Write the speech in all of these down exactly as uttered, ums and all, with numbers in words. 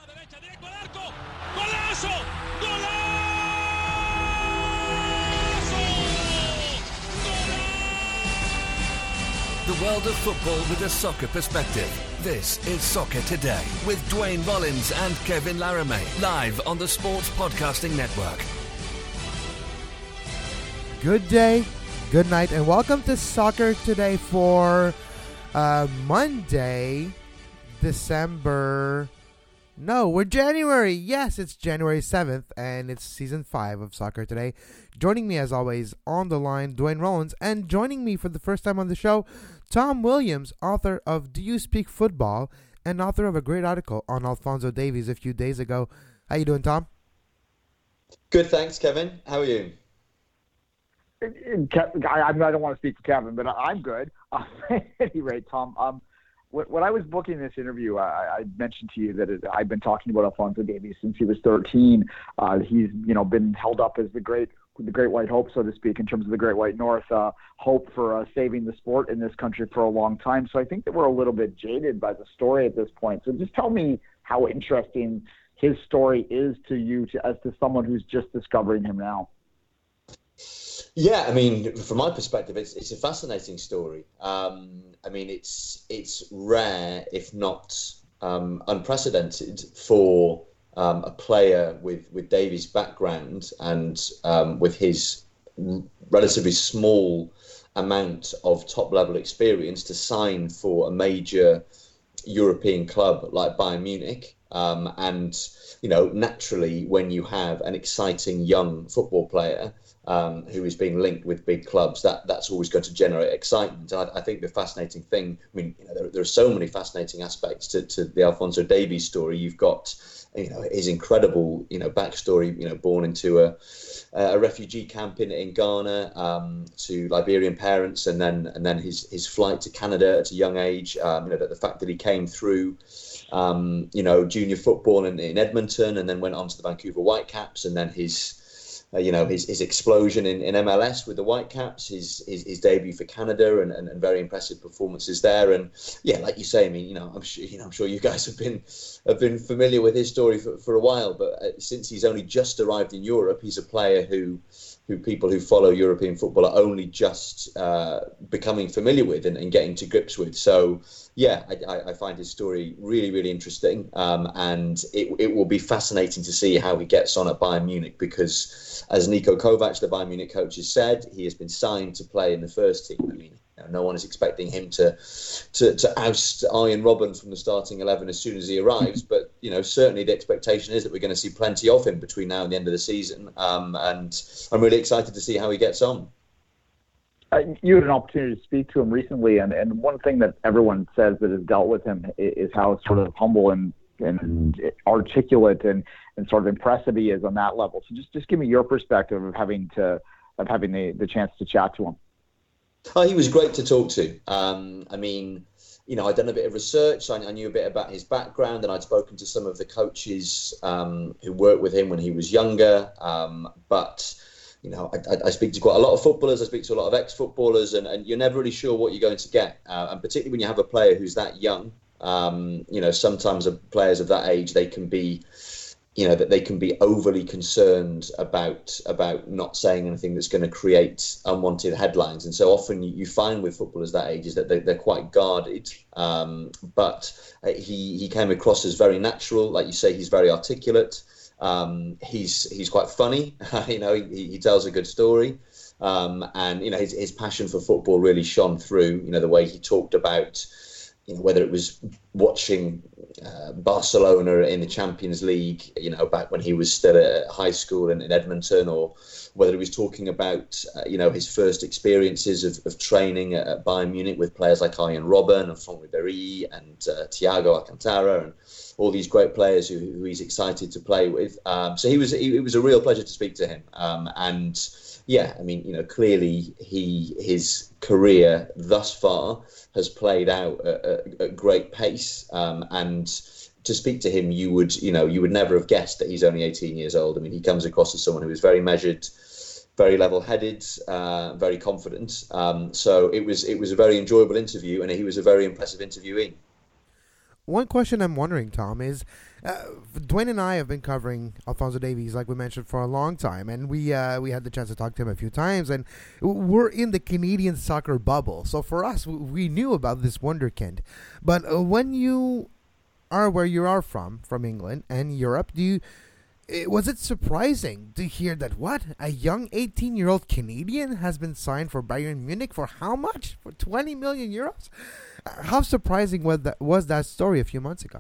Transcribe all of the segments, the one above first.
The world of football with a soccer perspective. This is Soccer Today with Dwayne Rollins and Kevin Laramie, live on the Sports Podcasting Network. Good day, good night, and welcome to Soccer Today for uh, Monday, December... No, we're January. Yes, it's January seventh, and it's Season five of Soccer Today. Joining me, as always, on the line, Dwayne Rollins, and joining me for the first time on the show, Tom Williams, author of Do You Speak Football, and author of a great article on Alphonso Davies a few days ago. How you doing, Tom? Good, thanks, Kevin. How are you? I, I don't want to speak for Kevin, but I'm good. Uh, at any rate, Tom, um, when I was booking this interview, I, I mentioned to you that it, I've been talking about Alphonso Davies since he was thirteen. Uh, he's, you know, been held up as the great, the Great White Hope, so to speak, in terms of the Great White North, uh, hope for uh, saving the sport in this country for a long time. So I think that we're a little bit jaded by the story at this point. So just tell me how interesting his story is to you, to, as to someone who's just discovering him now. Yeah, I mean, from my perspective, it's it's a fascinating story. Um, I mean, it's it's rare, if not um, unprecedented, for um, a player with, with Davies' background and um, with his relatively small amount of top-level experience to sign for a major European club like Bayern Munich. Um, and, you know, naturally, when you have an exciting young football player Um, who is being linked with big clubs, that that's always going to generate excitement. And I, I think the fascinating thing, I mean, you know, there, there are so many fascinating aspects to, to the Alphonso Davies story. You've got, you know, his incredible, you know, backstory, you know, born into a a refugee camp in, in Ghana, um, to Liberian parents, and then and then his his flight to Canada at a young age. Um, you know, the, the fact that he came through, um, you know, junior football in, in Edmonton, and then went on to the Vancouver Whitecaps, and then his Uh, you know, his, his explosion in, in M L S with the Whitecaps, his, his his debut for Canada, and, and, and very impressive performances there. And yeah, like you say, I mean, you know, I'm sure you know, I'm sure you guys have been have been familiar with his story for, for a while. But uh, since he's only just arrived in Europe, he's a player who who people who follow European football are only just uh, becoming familiar with and, and getting to grips with. So yeah, I, I find his story really, really interesting, um, and it, it will be fascinating to see how he gets on at Bayern Munich, because, as Niko Kovac, the Bayern Munich coach, has said, he has been signed to play in the first team. I mean, you know, no one is expecting him to, to to oust Arjen Robben from the starting eleven as soon as he arrives, but you know, certainly the expectation is that we're going to see plenty of him between now and the end of the season, um, and I'm really excited to see how he gets on. Uh, you had an opportunity to speak to him recently, and, and one thing that everyone says that has dealt with him is, is how sort of humble and, and articulate and, and sort of impressive he is on that level. So just, just give me your perspective of having to of having the, the chance to chat to him. Oh, he was great to talk to. Um, I mean, you know, I'd done a bit of research, so I, I knew a bit about his background, and I'd spoken to some of the coaches um, who worked with him when he was younger. Um, but You know, I, I speak to quite a lot of footballers. I speak to a lot of ex-footballers, and, and you're never really sure what you're going to get. Uh, and particularly when you have a player who's that young, um, you know, sometimes players of that age, they can be, you know, that they can be overly concerned about about not saying anything that's going to create unwanted headlines. And so often you, you find with footballers that age is that they, they're quite guarded. Um, but he he came across as very natural. Like you say, he's very articulate. Um, he's he's quite funny, you know. He, he tells a good story, um, and you know his his passion for football really shone through. You know, the way he talked about, you know, whether it was watching uh, Barcelona in the Champions League, you know, back when he was still at high school in, in Edmonton, or whether he was talking about, uh, you know, his first experiences of, of training at, at Bayern Munich with players like Arjen Robben and Franck Ribéry and uh, Thiago Alcantara and all these great players who, who he's excited to play with. Um, so he was, he, it was a real pleasure to speak to him. Um, and yeah, I mean, you know, clearly he his career thus far has played out at, at, at great pace. Um, and to speak to him, you would, you know, you would never have guessed that he's only eighteen years old. I mean, he comes across as someone who is very measured, very level-headed, uh, very confident. Um, so it was it was a very enjoyable interview, and he was a very impressive interviewee. one question I'm wondering, Tom, is uh, Dwayne and I have been covering Alphonso Davies, like we mentioned, for a long time, and we uh, we had the chance to talk to him a few times, and we're in the Canadian soccer bubble. So for us, we knew about this wonderkind. But uh, when you are where you are from, from England and Europe, do you it, was it surprising to hear that what a young eighteen-year-old Canadian has been signed for Bayern Munich for how much? For twenty million euros? How surprising was that, was that story a few months ago?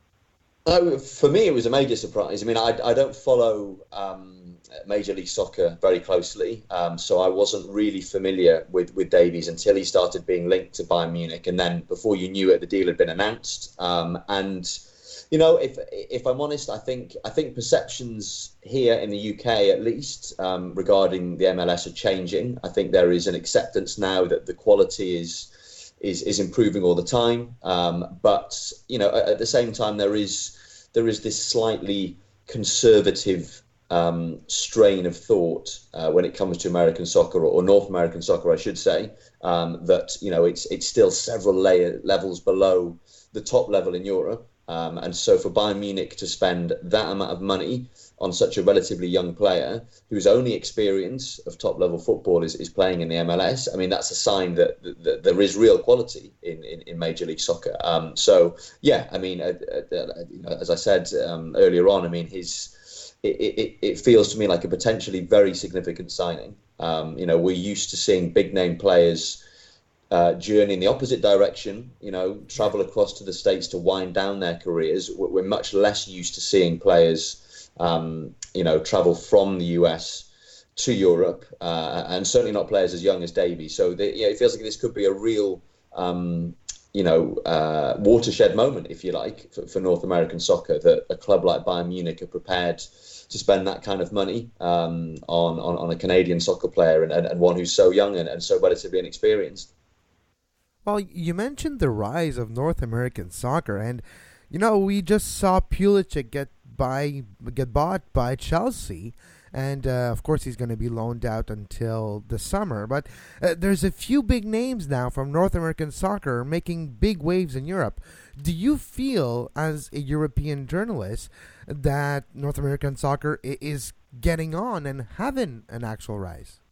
Uh, for me, it was a major surprise. I mean, I, I don't follow um, Major League Soccer very closely, um, so I wasn't really familiar with, with Davies until he started being linked to Bayern Munich. And then before you knew it, the deal had been announced. Um, and, you know, if if I'm honest, I think I think perceptions here in the U K, at least, um, regarding the M L S are changing. I think there is an acceptance now that the quality is is is improving all the time, um, but you know, at, at the same time, there is there is this slightly conservative um, strain of thought uh, when it comes to American soccer, or, or North American soccer, I should say, um, that you know it's it's still several layer levels below the top level in Europe, um, and so for Bayern Munich to spend that amount of money on such a relatively young player whose only experience of top-level football is, is playing in the M L S, I mean, that's a sign that, that, that there is real quality in, in, in Major League Soccer. Um, so, yeah, I mean, uh, uh, you know, as I said um, earlier on, I mean, his it, it, it feels to me like a potentially very significant signing. Um, you know, we're used to seeing big-name players uh, journey in the opposite direction, you know, travel across to the States to wind down their careers. We're much less used to seeing players Um, you know, travel from the U S to Europe, uh, and certainly not players as young as Davies. So they, you know, it feels like this could be a real, um, you know, uh, watershed moment, if you like, for, for North American soccer, that a club like Bayern Munich are prepared to spend that kind of money um, on, on, on a Canadian soccer player, and, and, and one who's so young and, and so relatively inexperienced. Well, you mentioned the rise of North American soccer, and, you know, we just saw Pulisic get By, get bought by Chelsea, and uh, of course he's going to be loaned out until the summer. But uh, there's a few big names now from North American soccer making big waves in Europe. Do you feel, as a European journalist, that North American soccer is getting on and having an actual rise?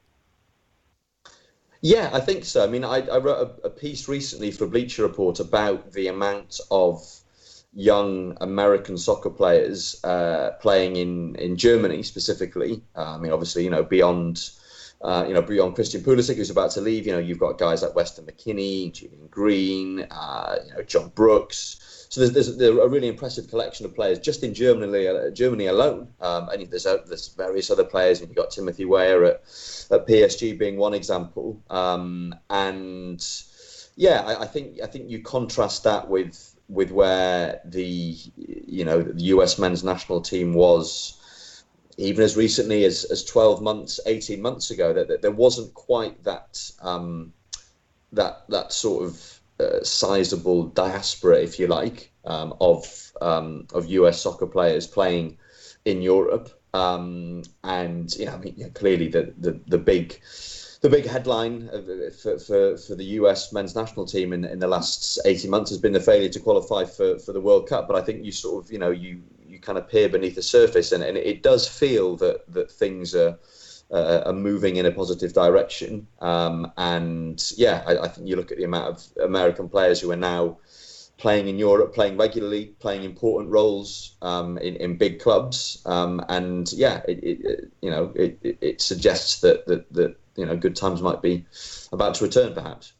Yeah, I think so. I mean, I, I wrote a, a piece recently for Bleacher Report about the amount of young American soccer players uh, playing in, in Germany specifically. Uh, I mean, obviously, you know, beyond uh, you know beyond Christian Pulisic, who's about to leave, you know, you've got guys like Weston McKennie, Julian Green, uh, you know, John Brooks. So there's, there's, there's a really impressive collection of players just in Germany, uh, Germany alone. Um, and there's, uh, there's various other players. You've got Timothy Weah at, at P S G being one example. Um, and yeah, I, I think I think you contrast that with. with where the you know the U S men's national team was even as recently as, as twelve months, eighteen months ago, that, that there wasn't quite that um, that that sort of uh, sizable diaspora, if you like, um, of um, of U S soccer players playing in Europe, um, and you know, I mean, yeah, clearly the, the the big. The big headline for, for, for the U S men's national team in, in the last eighteen months has been the failure to qualify for, for the World Cup. But I think you sort of, you know, you, you kind of peer beneath the surface, and, and it does feel that, that things are uh, are moving in a positive direction. Um, and yeah, I, I think you look at the amount of American players who are now playing in Europe, playing regularly, playing important roles um, in, in big clubs. Um, and yeah, it, it, it, you know, it, it, it suggests that, that, that you know, good times might be about to return, perhaps.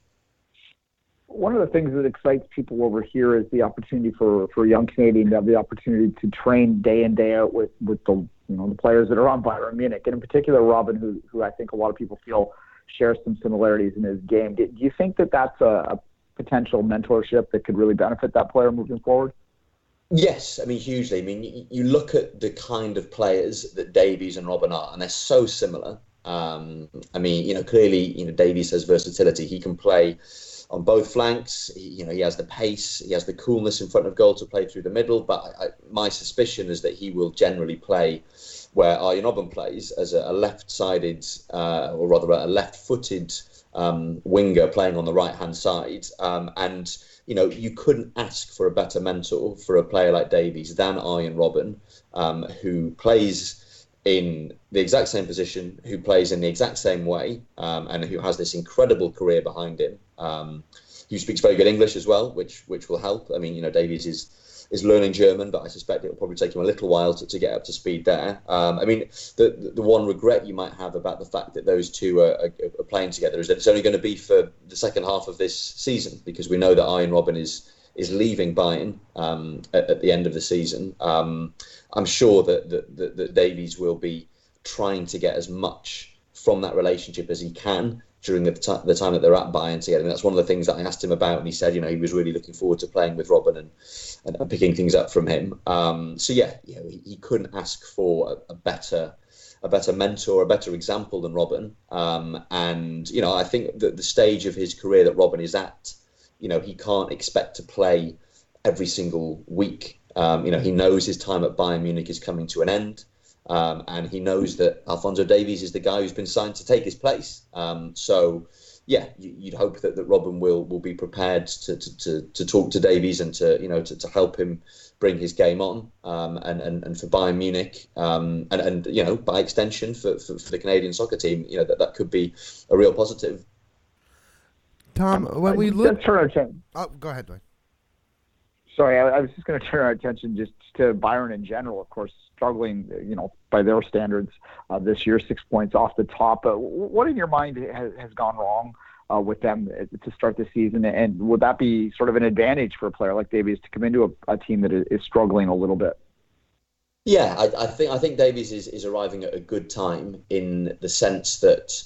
One of the things that excites people over here is the opportunity for, for a young Canadian to have the opportunity to train day in, day out with, with the you know the players that are on Bayern Munich, and in particular Robin, who who I think a lot of people feel shares some similarities in his game. Do, do you think that that's a, a potential mentorship that could really benefit that player moving forward? Yes, I mean, hugely. I mean, you, you look at the kind of players that Davies and Robin are, and they're so similar. Um, I mean, you know, clearly, you know, Davies has versatility. He can play on both flanks. He, you know, he has the pace, he has the coolness in front of goal to play through the middle. But I, I, my suspicion is that he will generally play where Arjen Robben plays, as a, a left-sided, uh, or rather a left-footed um, winger playing on the right-hand side. Um, and, you know, you couldn't ask for a better mentor for a player like Davies than Arjen Robben, um, who plays in the exact same position, who plays in the exact same way, um, and who has this incredible career behind him. Um, he speaks very good English as well, which which will help. I mean, you know, Davies is is learning German, but I suspect it will probably take him a little while to, to get up to speed there. Um, I mean, the the one regret you might have about the fact that those two are, are, are playing together is that it's only going to be for the second half of this season, because we know that Arjen Robben is is leaving Bayern um, at, at the end of the season. Um, I'm sure that, that, that, that Davies will be trying to get as much from that relationship as he can during the, t- the time that they're at Bayern together. And that's one of the things that I asked him about, and he said, you know, he was really looking forward to playing with Robben and, and, and picking things up from him. Um, so yeah, you know, he, he couldn't ask for a, a better a better mentor, a better example than Robben. Um, and, you know, I think that the stage of his career that Robben is at, you know, he can't expect to play every single week. Um, you know, he knows his time at Bayern Munich is coming to an end. Um, and he knows that Alphonso Davies is the guy who's been signed to take his place. Um, so, yeah, you, you'd hope that, that Robben will will be prepared to, to, to, to talk to Davies and to, you know, to, to help him bring his game on. Um, and, and, and for Bayern Munich, um, and, and, you know, by extension for, for, for the Canadian soccer team, you know, that, that could be a real positive. Tom, when we look... Turn our attention. Oh, go ahead, Dwayne. Sorry, I, I was just going to turn our attention just to Bayern in general, of course, struggling, you know, by their standards uh, this year, six points off the top. Uh, what in your mind has, has gone wrong uh, with them to start the season? And would that be sort of an advantage for a player like Davies to come into a, a team that is, is struggling a little bit? Yeah, I, I think I think Davies is, is arriving at a good time, in the sense that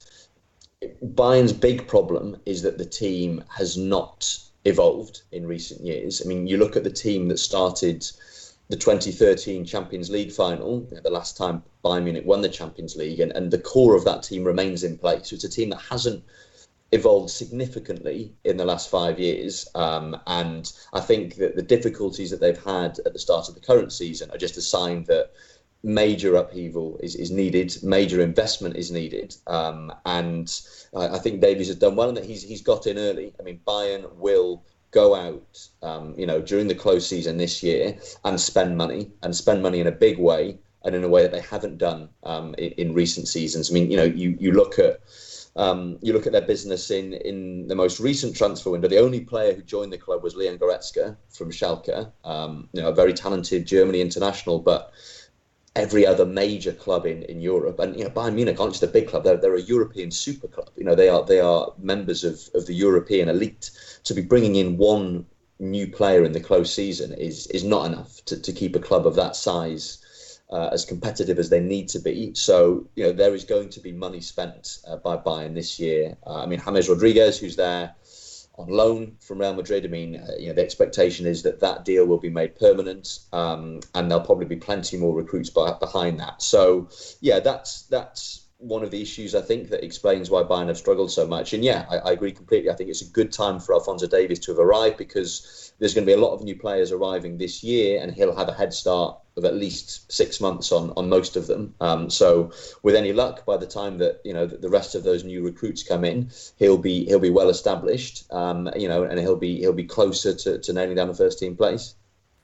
Bayern's big problem is that the team has not evolved in recent years. I mean, you look at the team that started the twenty thirteen Champions League final, the last time Bayern Munich won the Champions League, and, and the core of that team remains in place. So it's a team that hasn't evolved significantly in the last five years. Um, and I think that the difficulties that they've had at the start of the current season are just a sign that major upheaval is, is needed, major investment is needed. Um, and I, I think Davies has done well in that he's he's got in early. I mean, Bayern will go out, um, you know, during the close season this year and spend money, and spend money in a big way, and in a way that they haven't done um, in, in recent seasons. I mean, you know, you, you look at um, you look at their business in, in the most recent transfer window. The only player who joined the club was Leon Goretzka from Schalke, um, you know, a very talented Germany international, but every other major club in, in Europe, and you know, Bayern Munich aren't just a big club; they're they're a European super club. You know, they are they are members of, of the European elite. To be bringing in one new player in the close season is is not enough to, to keep a club of that size uh, as competitive as they need to be. So, you know, there is going to be money spent uh, by Bayern this year. Uh, I mean, James Rodriguez, who's there on loan from Real Madrid. I mean, uh, you know, the expectation is that that deal will be made permanent, um, and there'll probably be plenty more recruits by, behind that. So, yeah, that's that's one of the issues, I think, that explains why Bayern have struggled so much. And yeah, I, I agree completely. I think it's a good time for Alphonso Davies to have arrived, because there's going to be a lot of new players arriving this year, and he'll have a head start of at least six months on, on most of them. Um, so with any luck, by the time that, you know, the rest of those new recruits come in, he'll be he'll be well established, um, you know, and he'll be he'll be closer to, to nailing down a first team place.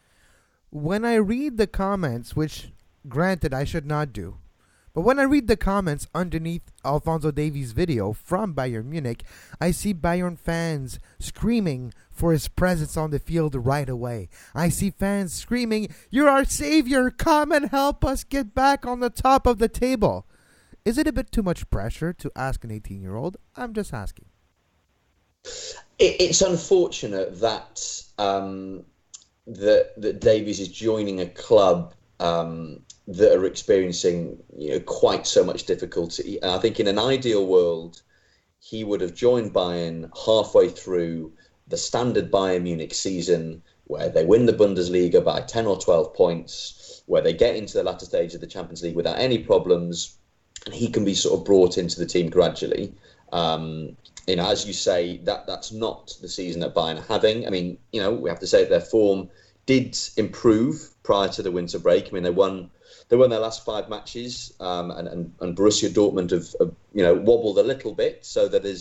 When I read the comments, which granted I should not do, but when I read the comments underneath Alphonso Davies' video from Bayern Munich, I see Bayern fans screaming for his presence on the field right away. I see fans screaming, "You're our savior, come and help us get back on the top of the table." Is it a bit too much pressure to ask an eighteen-year-old? I'm just asking. It, it's unfortunate that, um, that, that Davies is joining a club um, that are experiencing, you know, quite so much difficulty. And I think in an ideal world, he would have joined Bayern halfway through the standard Bayern Munich season, where they win the Bundesliga by ten or twelve points, where they get into the latter stage of the Champions League without any problems, and he can be sort of brought into the team gradually. Um, you know, as you say, that that's not the season that Bayern are having. I mean, you know, we have to say that their form did improve prior to the winter break. I mean, they won They won their last five matches, um, and, and, and Borussia Dortmund have, have, you know, wobbled a little bit. So that there's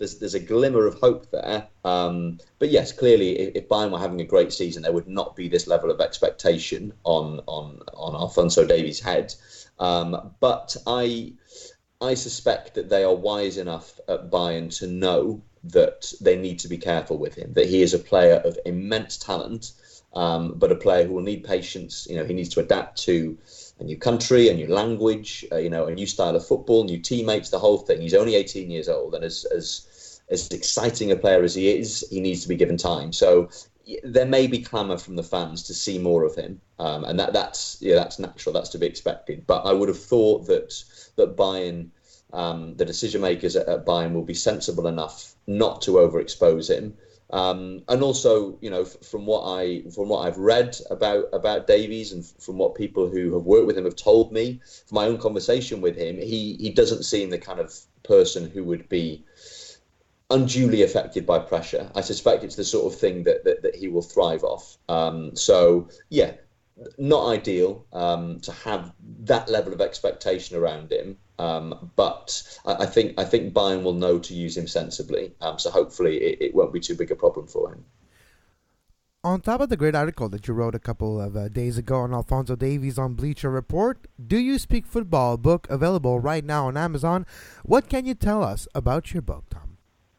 there's there's a glimmer of hope there. Um, but yes, clearly, if, if Bayern were having a great season, there would not be this level of expectation on on on Alphonso Davies' head. Um, but I I suspect that they are wise enough at Bayern to know that they need to be careful with him. That he is a player of immense talent, um, but a player who will need patience. You know, he needs to adapt to a new country, a new language, uh, you know, a new style of football, new teammates, the whole thing. He's only eighteen years old, and as as as exciting a player as he is, he needs to be given time. So there may be clamour from the fans to see more of him, um, and that that's yeah, that's natural. That's to be expected. But I would have thought that that Bayern, um, the decision makers at, at Bayern, will be sensible enough not to overexpose him. Um, and also, you know, from what I from what I've read about about Davies and from what people who have worked with him have told me, from my own conversation with him, he he doesn't seem the kind of person who would be unduly affected by pressure. I suspect it's the sort of thing that that, that he will thrive off. Um, so yeah, not ideal um, to have that level of expectation around him. Um, but I, I think I think Bayern will know to use him sensibly. Um, so hopefully it, it won't be too big a problem for him. On top of the great article that you wrote a couple of uh, days ago on Alphonso Davies on Bleacher Report, Do You Speak Football book available right now on Amazon. What can you tell us about your book, Tom?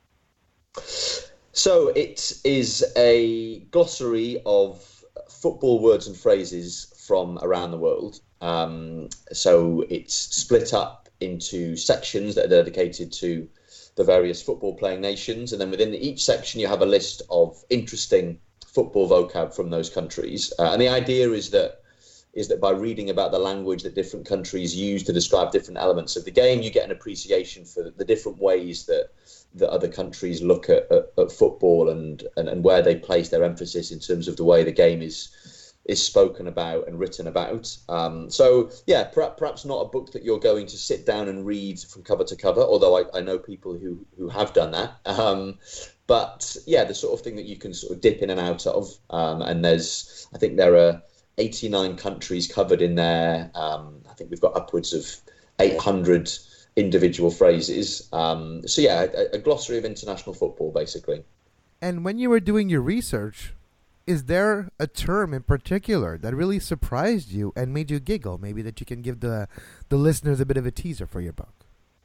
So it is a glossary of football words and phrases from around the world. Um, so it's split up into sections that are dedicated to the various football playing nations, and then within each section you have a list of interesting football vocab from those countries. Uh, and the idea is that is that by reading about the language that different countries use to describe different elements of the game, you get an appreciation for the different ways that that other countries look at, at, at football and, and, and where they place their emphasis in terms of the way the game is is spoken about and written about. Um, so, yeah, perhaps, perhaps not a book that you're going to sit down and read from cover to cover, although I, I know people who, who have done that. Um, but, yeah, the sort of thing that you can sort of dip in and out of. Um, and there's, I think there are eighty-nine countries covered in there. Um, I think we've got upwards of eight hundred individual phrases. Um, so, yeah, a, a glossary of international football, basically. And when you were doing your research, is there a term in particular that really surprised you and made you giggle? Maybe that you can give the the listeners a bit of a teaser for your book.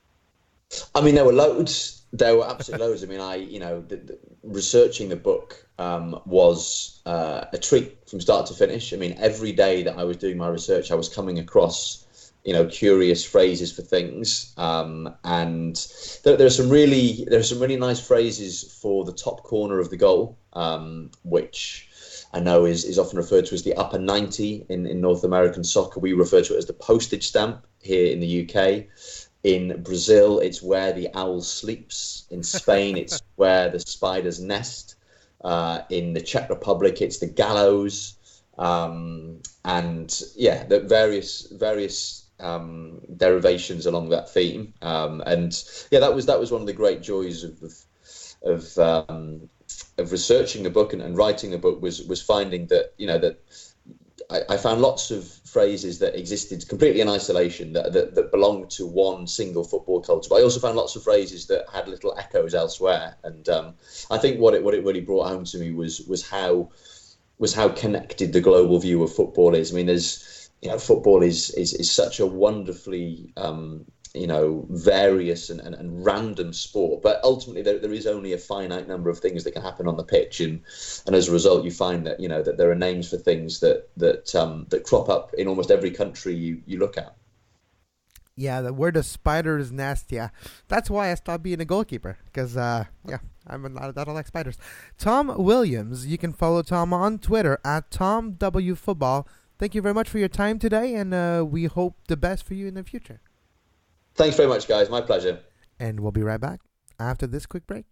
I mean, there were loads. There were absolutely loads. I mean, I, you know, the, the, researching the book um, was uh, a treat from start to finish. I mean, every day that I was doing my research, I was coming across, you know, curious phrases for things. Um, and there, there are some really, there are some really nice phrases for the top corner of the goal, um, which I know is, is often referred to as the upper ninety in, in North American soccer. We refer to it as the postage stamp here in the U K. In Brazil, it's where the owl sleeps. In Spain, it's where the spiders nest. Uh, in the Czech Republic, it's the gallows. Um, and yeah, the various various um, derivations along that theme. Um, and yeah, that was that was one of the great joys of of, of um, of researching the book and, and writing the book was was finding that, you know, that I, I found lots of phrases that existed completely in isolation that, that that belonged to one single football culture. But I also found lots of phrases that had little echoes elsewhere. And um, I think what it what it really brought home to me was was how was how connected the global view of football is. I mean, there's you know, football is is, is such a wonderfully um, you know, various and, and, and random sport, but ultimately there, there is only a finite number of things that can happen on the pitch, and and as a result you find that, you know, that there are names for things that that um, that crop up in almost every country you, you look at. Yeah, the word of spider's nest, yeah. That's why I stopped being a goalkeeper, because, uh, yeah, I'm not, I don't like spiders. Tom Williams, you can follow Tom on Twitter at Tom W Football. Thank you very much for your time today, and uh, we hope the best for you in the future. Thanks very much, guys. My pleasure. And we'll be right back after this quick break.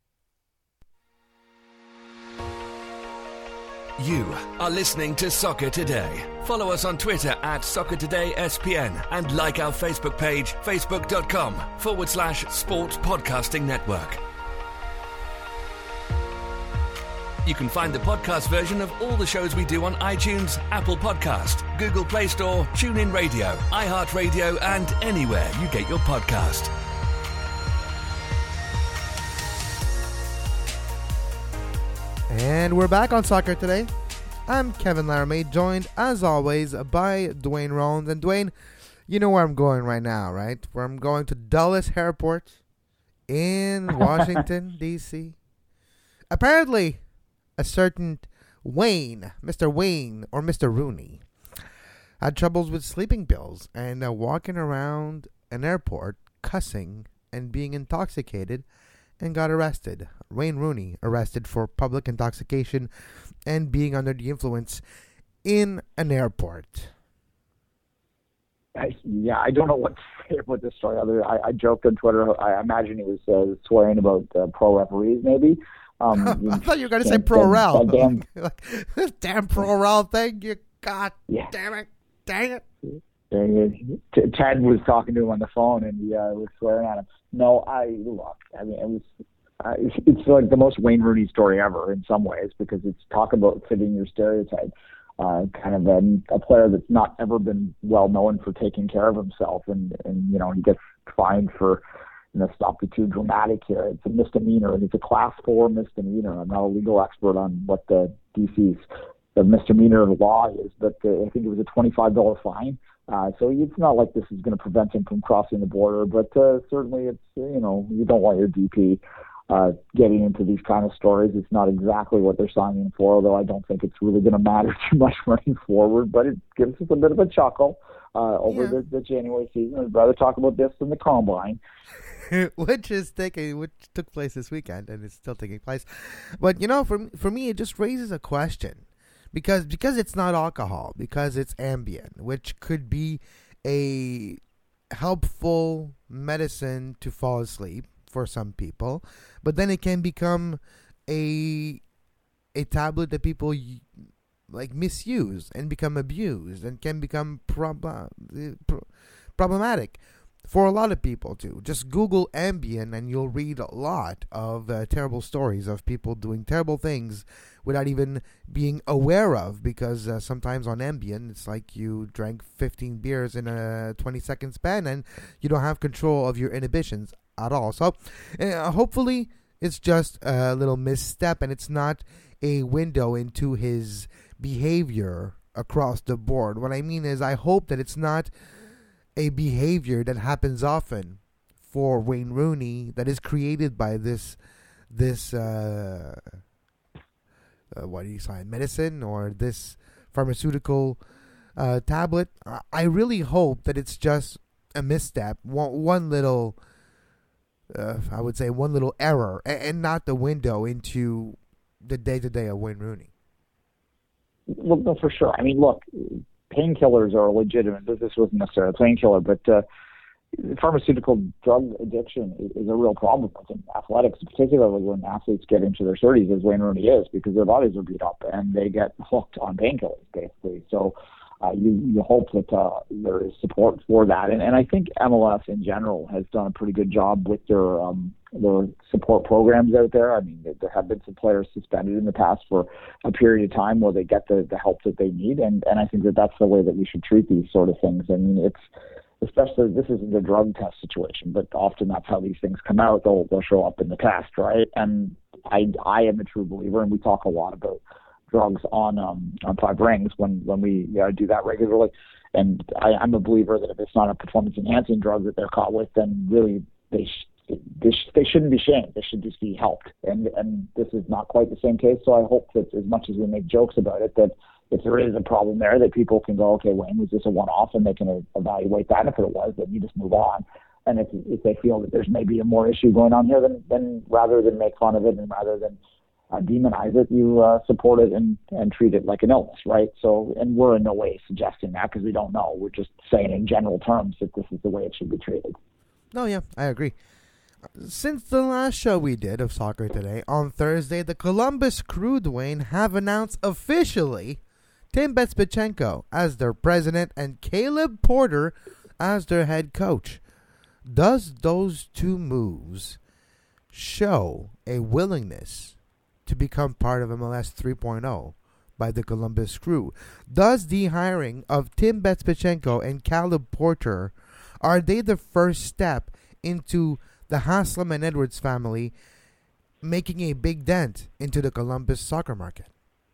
You are listening to Soccer Today. Follow us on Twitter at Soccer Today S P N and like our Facebook page, facebook.com forward slash Sports Podcasting Network. You can find the podcast version of all the shows we do on iTunes, Apple Podcast, Google Play Store, TuneIn Radio, iHeartRadio, and anywhere you get your podcast. And we're back on Soccer Today. I'm Kevin Laramie, joined as always by Dwayne Rollins. And Dwayne, you know where I'm going right now, right? Where I'm going to Dulles Airport in Washington, D C Apparently, a certain Wayne, Mister Wayne or Mister Rooney, had troubles with sleeping pills and uh, walking around an airport cussing and being intoxicated and got arrested. Wayne Rooney arrested for public intoxication and being under the influence in an airport. I, yeah, I don't know what to say about this story. Other, I, I joked on Twitter. I imagine he was uh, swearing about uh, pro referees, maybe. Um, I thought you were going to say pro rel. Damn, like, damn pro rel thing. You God yeah. damn it, dang it. Ted was talking to him on the phone, and he uh, was swearing at him. No, I look. I mean, it was. Uh, it's, it's like the most Wayne Rooney story ever in some ways, because it's talk about fitting your stereotype. Uh, kind of a, a player that's not ever been well known for taking care of himself, and, and you know he gets fined for, you know, stop be too dramatic here. It's a misdemeanor, and it's a class four misdemeanor. I'm not a legal expert on what the D C's the misdemeanor law is, but uh, I think it was a twenty-five dollars fine. Uh, so it's not like this is going to prevent him from crossing the border, but uh, certainly it's, you know, you don't want your D P uh, getting into these kind of stories. It's not exactly what they're signing for, although I don't think it's really going to matter too much running forward, but it gives us a bit of a chuckle uh, over yeah. the, the January season. I'd rather talk about this than the Combine. which is taking, which took place this weekend, and it's still taking place. But, you know, for, for me, it just raises a question. Because because it's not alcohol, because it's Ambien, which could be a helpful medicine to fall asleep for some people, but then it can become a a tablet that people like misuse and become abused and can become prob- problematic for a lot of people too. Just Google Ambien and you'll read a lot of uh, terrible stories of people doing terrible things without even being aware of, because uh, sometimes on Ambien, it's like you drank fifteen beers in a twenty second span and you don't have control of your inhibitions at all. So uh, hopefully it's just a little misstep and it's not a window into his behavior across the board. What I mean is I hope that it's not a behavior that happens often for Wayne Rooney that is created by this this uh, uh, what do you say, medicine or this pharmaceutical uh, tablet. I really hope that it's just a misstep, one, one little uh, I would say one little error, and, and not the window into the day-to-day of Wayne Rooney. Well, no, for sure. I mean, look, painkillers are legitimate. This wasn't necessarily a painkiller, but uh, pharmaceutical drug addiction is, is a real problem in athletics, particularly when athletes get into their thirties, as Wayne Rooney is, because their bodies are beat up and they get hooked on painkillers, basically. So uh, you, you hope that uh, there is support for that. And, and I think M L S in general has done a pretty good job with their um, their support programs out there. I mean, there have been some players suspended in the past for a period of time where they get the, the help that they need. And, and I think that that's the way that we should treat these sort of things. I mean, it's, especially, this isn't a drug test situation, but often that's how these things come out. They'll, they'll show up in the test, right? And I, I am a true believer, and we talk a lot about drugs on, um, on Five Rings when, when we uh, do that regularly. And I, I'm a believer that if it's not a performance-enhancing drug that they're caught with, then really they sh- They, sh- they shouldn't be shamed. They should just be helped. And and this is not quite the same case. So I hope that as much as we make jokes about it, that if there is a problem there, that people can go, okay, Wayne, was this a one-off? And they can uh, evaluate that. And if it was, then you just move on. And if if they feel that there's maybe a more issue going on here, then, then rather than make fun of it and rather than uh, demonize it, you uh, support it and, and treat it like an illness, right? So, and we're in no way suggesting that because we don't know. We're just saying in general terms that this is the way it should be treated. No, yeah, I agree. Since the last show we did of Soccer Today, on Thursday, the Columbus Crew, Dwayne, have announced officially Tim Bezbatchenko as their president and Caleb Porter as their head coach. Does those two moves show a willingness to become part of M L S three point oh by the Columbus Crew? Does the hiring of Tim Bezbatchenko and Caleb Porter, are they the first step into the Haslam and Edwards family making a big dent into the Columbus soccer market.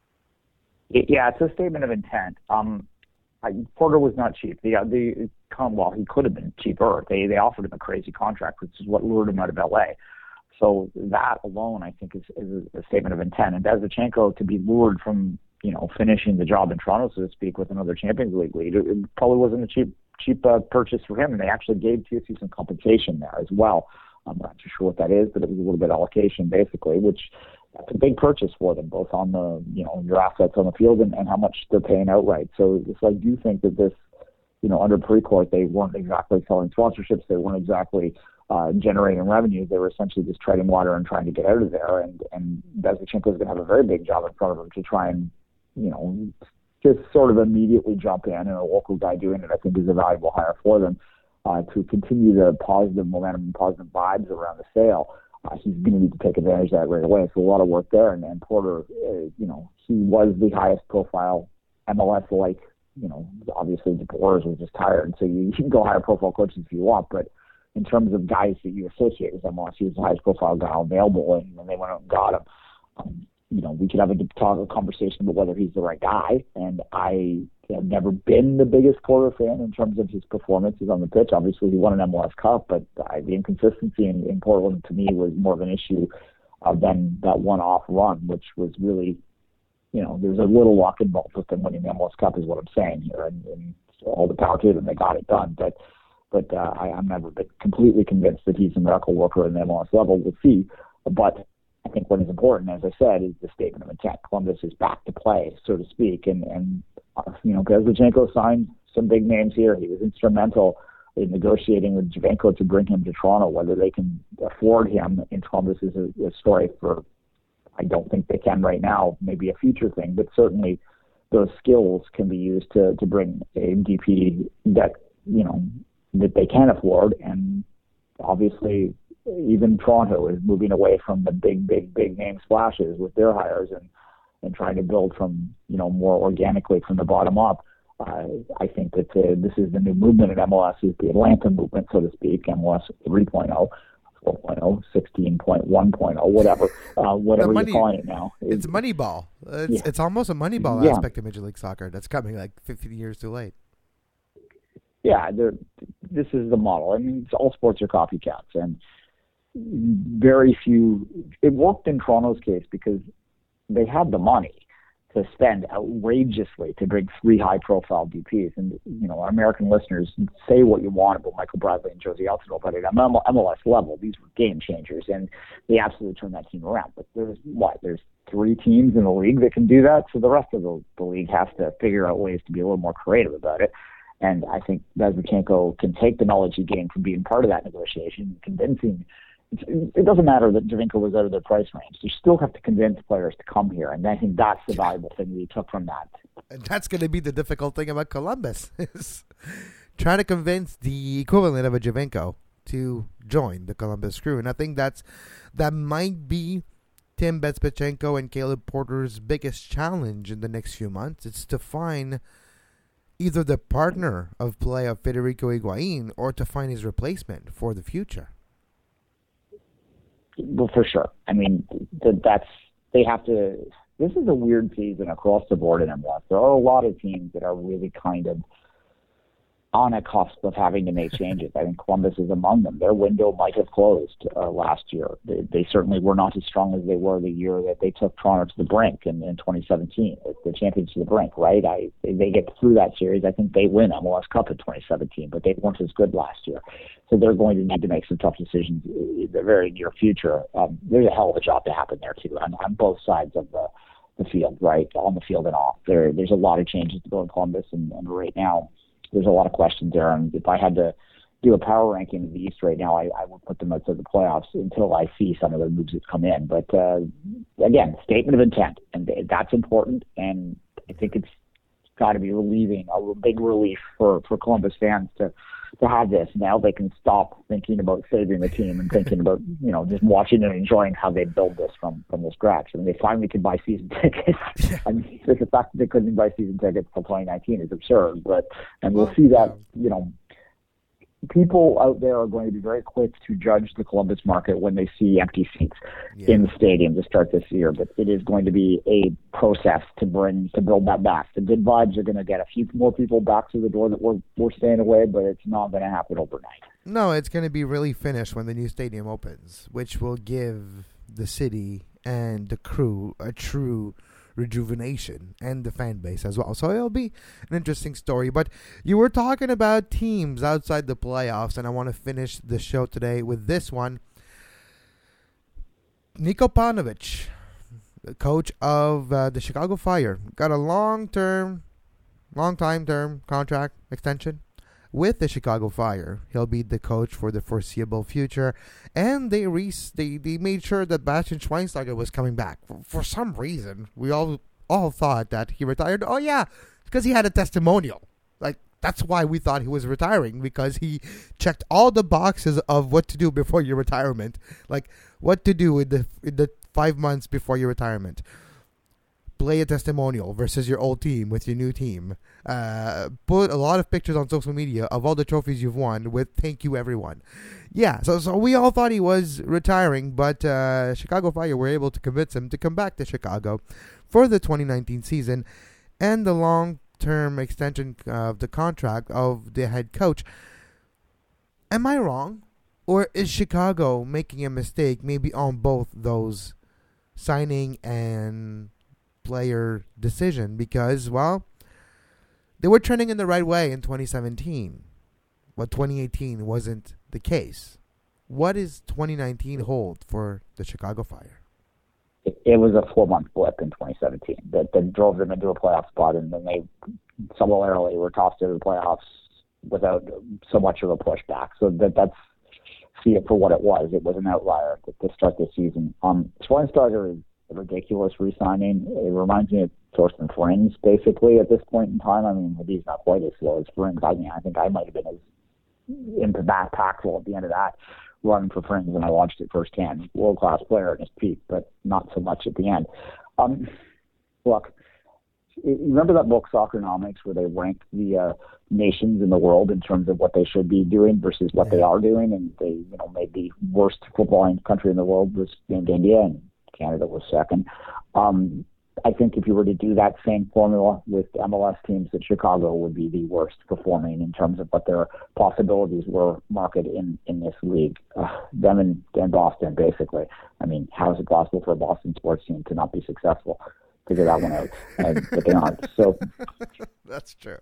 Yeah, it's a statement of intent. Um, I, Porter was not cheap. The the well, he could have been cheaper. They they offered him a crazy contract, which is what lured him out of L A. So that alone, I think, is, is a statement of intent. And Bezbatchenko to be lured from you know finishing the job in Toronto, so to speak, with another Champions League lead, it, it probably wasn't a cheap cheap uh, purchase for him. And they actually gave T S C some compensation there as well. I'm not too sure what that is, but it was a little bit of allocation basically, which. That's a big purchase for them, both on the, you know, your assets on the field and, and how much they're paying outright. So it's like, do you think that this, you know, under Precourt, they weren't exactly selling sponsorships, they weren't exactly uh, generating revenue, they were essentially just treading water and trying to get out of there. And, and Bezbatchenko is going to have a very big job in front of him to try and, you know, just sort of immediately jump in, and a local guy doing it, I think, is a valuable hire for them uh, to continue the positive momentum and positive vibes around the sale. Uh, he's going to need to take advantage of that right away. So a lot of work there. And, and Porter, uh, you know, he was the highest profile M L S, like, you know, obviously DeBoers was just tired. So you, you can go higher profile coaches if you want. But in terms of guys that you associate with M L S, he was the highest profile guy available. And when they went out and got him, um, you know, we could have a talk, a conversation about whether he's the right guy. And I have never been the biggest Porter fan in terms of his performances on the pitch. Obviously, he won an M L S Cup, but uh, the inconsistency in, in Portland to me was more of an issue uh, than that one-off run, which was really, you know, there's a little luck involved with them winning the M L S Cup, is what I'm saying here, and, and all the power to them, they got it done. But but uh, I, I'm never been completely convinced that he's a miracle worker in the M L S level. We'll see, but. I think what is important, as I said, is the statement of intent. Columbus is back to play, so to speak. And, and uh, you know, Bezbatchenko signed some big names here. He was instrumental in negotiating with Giovinco to bring him to Toronto. Whether they can afford him in Columbus is a, a story for, I don't think they can right now, maybe a future thing. But certainly those skills can be used to, to bring a D P that, you know, that they can afford. And obviously, even Toronto is moving away from the big, big, big name splashes with their hires and, and trying to build from, you know, more organically from the bottom up. Uh, I think that uh, this is the new movement at M L S, is the Atlanta movement, so to speak, M L S three point oh, four point oh, sixteen point one point oh, whatever, uh, whatever money, you're calling it now. It's, it's Moneyball. It's, yeah. it's almost a Moneyball yeah. aspect of Major League Soccer that's coming like fifty years too late. Yeah, this is the model. I mean, all sports are copycats, and very few. It worked in Toronto's case because they had the money to spend outrageously to bring three high-profile D Ps. And you know, our American listeners, say what you want about Michael Bradley and Josie Altidore, but at M L S level, these were game changers, and they absolutely turned that team around. But there's what? There's three teams in the league that can do that, so the rest of the, the league has to figure out ways to be a little more creative about it. And I think Bezbatchenko can take the knowledge he gained from being part of that negotiation, convincing. It doesn't matter that Giovinco was out of their price range. You still have to convince players to come here, and I think that's the valuable thing we took from that. And that's going to be the difficult thing about Columbus, is trying to convince the equivalent of a Giovinco to join the Columbus Crew. And I think that's that might be Tim Bezbatchenko and Caleb Porter's biggest challenge in the next few months. It's to find either the partner of play of Federico Higuain or to find his replacement for the future. Well, for sure. I mean, that's they have to. This is a weird season across the board in M L S. There are a lot of teams that are really kind of on a cusp of having to make changes. I think Columbus is among them. Their window might have closed uh, last year. They, they certainly were not as strong as they were the year that they took Toronto to the brink in, in twenty seventeen, the champions to the brink, right? I they, they get through that series. I think they win M L S Cup in twenty seventeen, but they weren't as good last year. So they're going to need to make some tough decisions in the very near future. Um, there's a hell of a job to happen there, too, on, on both sides of the, the field, right? On the field and off. There, there's a lot of changes to go in Columbus, and, and right now, there's a lot of questions there. And if I had to do a power ranking of the East right now, I, I would put them outside the playoffs until I see some of the moves that come in. But uh, again, statement of intent, and that's important. And I think it's got to be relieving, a big relief for, for Columbus fans to to have this. Now they can stop thinking about saving the team and thinking about, you know, just watching and enjoying how they build this from, from the scratch. I mean, they finally could buy season tickets. I mean, the fact that they couldn't buy season tickets till twenty nineteen is absurd, but, and we'll see that, you know, people out there are going to be very quick to judge the Columbus market when they see empty seats yeah. in the stadium to start this year. But it is going to be a process to bring to build that back. The good vibes are going to get a few more people back through the door that we're we're staying away, but it's not going to happen overnight. No, it's going to be really finished when the new stadium opens, which will give the city and the crew a true rejuvenation, and the fan base as well. So it'll be an interesting story. But you were talking about teams outside the playoffs, and I want to finish the show today with this one. Niko Paunovic, the coach of uh, the Chicago Fire, got a long-term, long-time term contract extension with the Chicago Fire. He'll be the coach for the foreseeable future. And they re- they, they made sure that Bastian Schweinsteiger was coming back. For, for some reason, we all all thought that he retired. Oh, yeah, because he had a testimonial. Like, that's why we thought he was retiring, because he checked all the boxes of what to do before your retirement. Like, what to do in the, in the five months before your retirement. Play a testimonial versus your old team with your new team. Uh, put a lot of pictures on social media of all the trophies you've won with thank you everyone. Yeah, so so we all thought he was retiring, but uh, Chicago Fire were able to convince him to come back to Chicago for the twenty nineteen season and the long-term extension of the contract of the head coach. Am I wrong? Or is Chicago making a mistake maybe on both those signing and player decision? Because, well, they were trending in the right way in twenty seventeen, but twenty eighteen wasn't the case. What does twenty nineteen hold for the Chicago Fire? It, it was a four-month blip in twenty seventeen that, that drove them into a playoff spot, and then they summarily were tossed into the playoffs without so much of a pushback. So that that's see it for what it was. It was an outlier to, to start the season. Um, Schweinsteiger is a ridiculous re-signing. It reminds me of Thorsten Frings, basically, at this point in time. I mean, he's not quite as slow as Frings. I mean, I think I might have been as impactful at the end of that run for Frings, and I watched it firsthand. World-class player at his peak, but not so much at the end. Um, look, you remember that book, Soccernomics, where they ranked the uh, nations in the world in terms of what they should be doing versus what they are doing, and they, you know, made the worst footballing country in the world was named India, and Canada was second. Um, I think if you were to do that same formula with M L S teams, that Chicago would be the worst performing in terms of what their possibilities were market in, in this league. Uh, them and, and Boston, basically. I mean, how is it possible for a Boston sports team to not be successful? Figure that one out. uh, but they aren't. So that's true.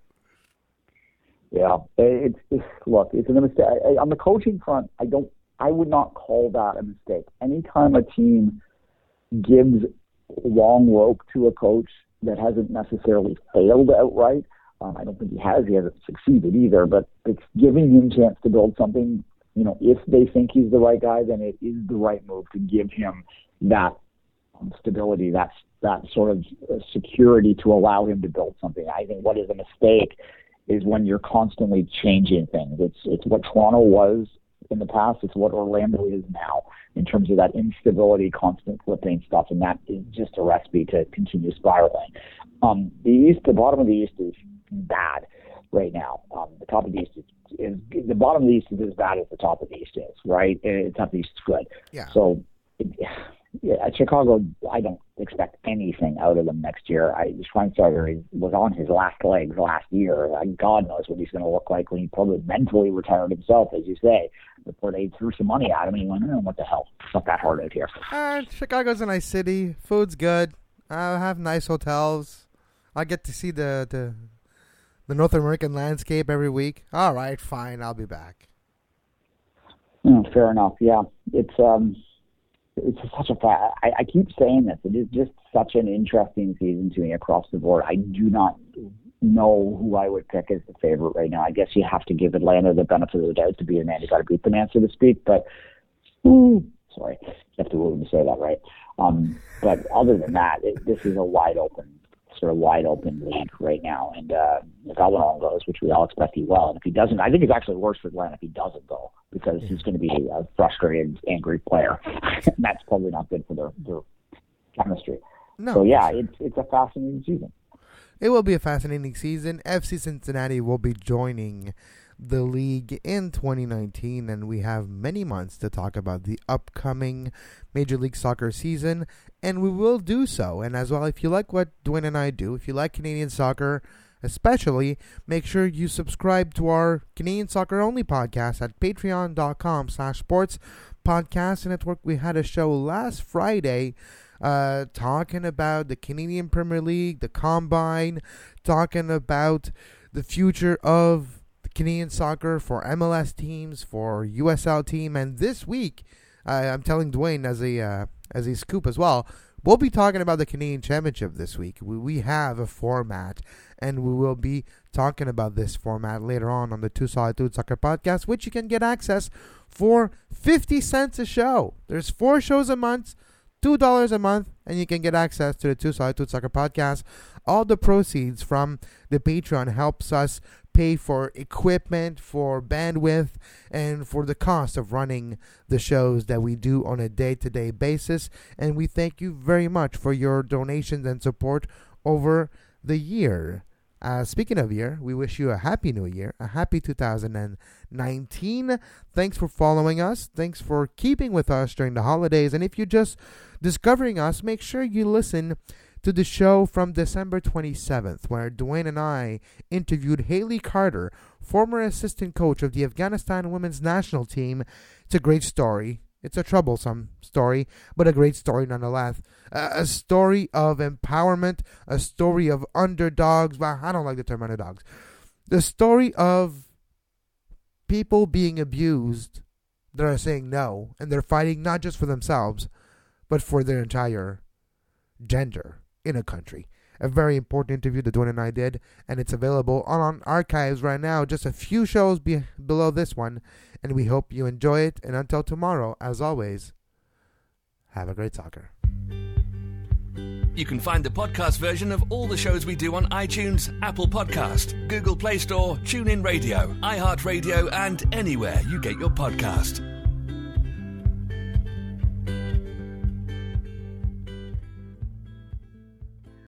Yeah, it's, it's look, it's a mistake. I, on the coaching front, I don't. I would not call that a mistake. Anytime a team gives long rope to a coach that hasn't necessarily failed outright. Um, I don't think he has. He hasn't succeeded either, but it's giving him a chance to build something. You know, if they think he's the right guy, then it is the right move to give him that um, stability, that, that sort of security to allow him to build something. I think what is a mistake is when you're constantly changing things. It's, it's what Toronto was in the past. It's what Orlando is now in terms of that instability, constant flipping stuff, and that is just a recipe to continue spiraling. Um, the East, the bottom of the East is bad right now. Um, the top of the East is, is the bottom of the East is as bad as the top of the East is, right? The top of the East is good. Yeah. So, it, yeah, at Chicago, I don't expect anything out of them next year. I, Schweinsteiger was on his last legs last year. God knows what he's going to look like when he probably mentally retired himself, as you say, before they threw some money at him. And he went, oh, what the hell? It's not that hard out here. Uh, Chicago's a nice city. Food's good. I have nice hotels. I get to see the, the the North American landscape every week. All right, fine. I'll be back. Mm, fair enough. Yeah, it's um. It's such a fa- I, I keep saying this. It is just such an interesting season to me across the board. I do not know who I would pick as the favorite right now. I guess you have to give Atlanta the benefit of the doubt to be a man. You got to beat the man, so to speak. But ooh, sorry, you have to really say that, right? Um, but other than that, it, this is a wide open, sort of wide open league right now. And uh, if Allen goes, which we all expect he will, and if he doesn't, I think it's actually worse for Atlanta if he doesn't go, because he's going to be a frustrated, angry player. And that's probably not good for their, their chemistry. No, so, yeah, sure. it's it's a fascinating season. It will be a fascinating season. F C Cincinnati will be joining the league in twenty nineteen, and we have many months to talk about the upcoming Major League Soccer season, and we will do so. And as well, if you like what Dwayne and I do, if you like Canadian soccer especially, make sure you subscribe to our Canadian Soccer Only podcast at patreon.com slash sports podcast network. We had a show last Friday uh, talking about the Canadian Premier League, the Combine, talking about the future of the Canadian soccer for M L S teams, for U S L team. And this week, uh, I'm telling Dwayne as a, uh, as a scoop as well, we'll be talking about the Canadian Championship this week. We, we have a format, and we will be talking about this format later on on the Two Solitude Soccer Podcast, which you can get access for fifty cents a show. There's four shows a month, two dollars a month, and you can get access to the Two Solitude Soccer Podcast. All the proceeds from the Patreon helps us pay for equipment, for bandwidth, and for the cost of running the shows that we do on a day-to-day basis. And we thank you very much for your donations and support over the year. Uh, speaking of year, we wish you a happy new year, a happy two thousand nineteen. Thanks for following us. Thanks for keeping with us during the holidays. And if you're just discovering us, make sure you listen to the show from December twenty-seventh, where Dwayne and I interviewed Haley Carter, former assistant coach of the Afghanistan women's national team. It's a great story. It's a troublesome story, but a great story nonetheless. Uh, a story of empowerment, a story of underdogs. Well, I don't like the term underdogs. The story of people being abused that are saying no, and they're fighting not just for themselves, but for their entire gender in a country. A very important interview that Dwayne and I did, and it's available on, on archives right now, just a few shows be, below this one, and we hope you enjoy it. And until tomorrow, as always, have a great soccer. You can find the podcast version of all the shows we do on iTunes, Apple Podcast, Google Play Store, TuneIn Radio, iHeartRadio, and anywhere you get your podcast.